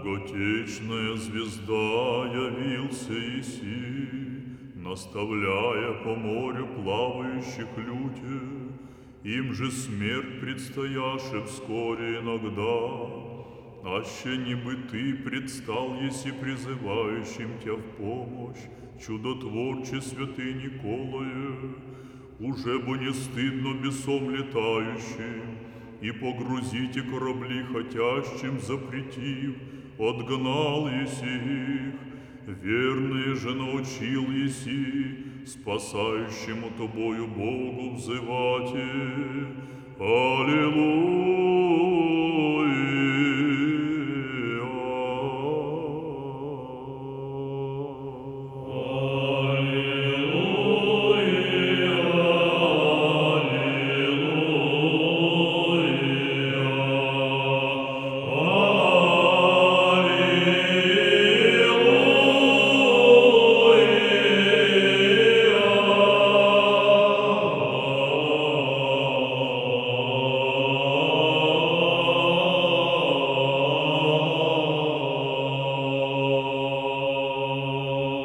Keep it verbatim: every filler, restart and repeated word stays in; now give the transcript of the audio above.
Многотечная звезда явился Иси, наставляя по морю плавающих люди, им же смерть предстояше вскоре иногда. Аще не бы ты предстал, еси призывающим тебя в помощь, чудотворче святый Николае, уже бы не стыдно бесом летающим, и погрузите корабли хотящим запретив, отгнал еси их, верные же научил еси, спасающему тобою Богу взывати. Аллилуйя!